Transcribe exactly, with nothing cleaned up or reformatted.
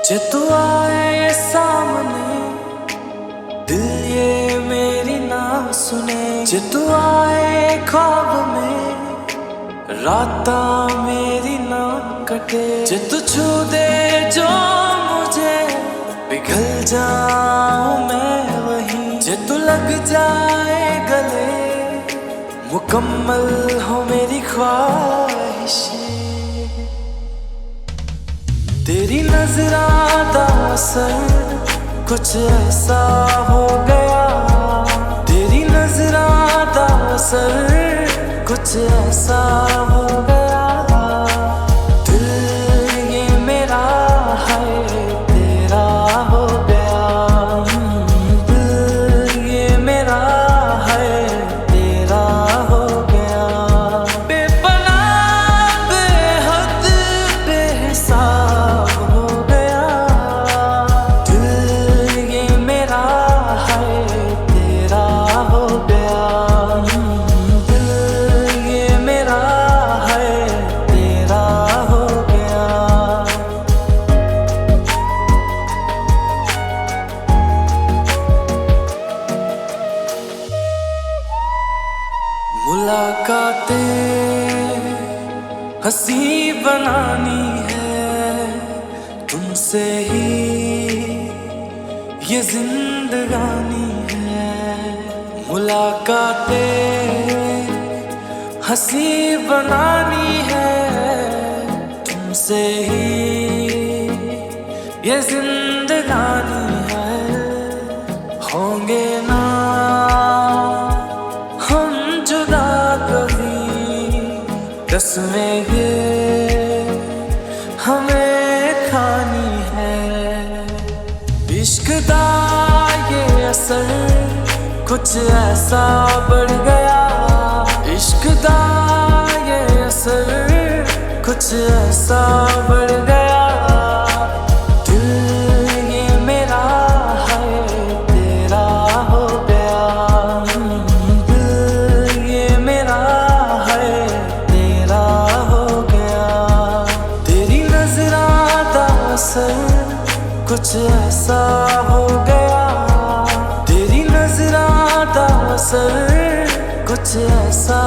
जे तू आए सामने दिल ये मेरी ना सुने, जे तू आए ख्वाब में राता मेरी ना कटे, जे तू छू दे जो मुझे पिघल जाऊं मैं वहीं, जे तू लग जाए गले मुकम्मल हो मेरी ख्वाहिशें। तेरी नजरा दा असर कुछ ऐसा हो गया, तेरी नजरा दा असर कुछ ऐसा हो गया, दिल ये मेरा है तेरा हो गया, दिल ये मेरा है तेरा हो गया, बेपनाह बेहद बेहिसाब हो गया, दिल ये मेरा है तेरा हो गया, दिल ये मेरा है तेरा हो गया। मुलाकातें हंसी बनानी है तुमसे ही ये जिंदगानी है, मुलाकातें हंसी बनानी है तुमसे ही ये जिंदगानी है, होंगे ना हम जुदा कभी, कसमें ये हमें खानी है, इश्क दा ये असर कुछ ऐसा बढ़ गया, इश्क दा ये असर कुछ ऐसा बढ़ गया, दिल ये मेरा है तेरा हो गया, दिल ये मेरा है तेरा हो गया, तेरी नजरा दा असर कुछ ऐसा हो गया, तेरी नजरा दा असर कुछ ऐसा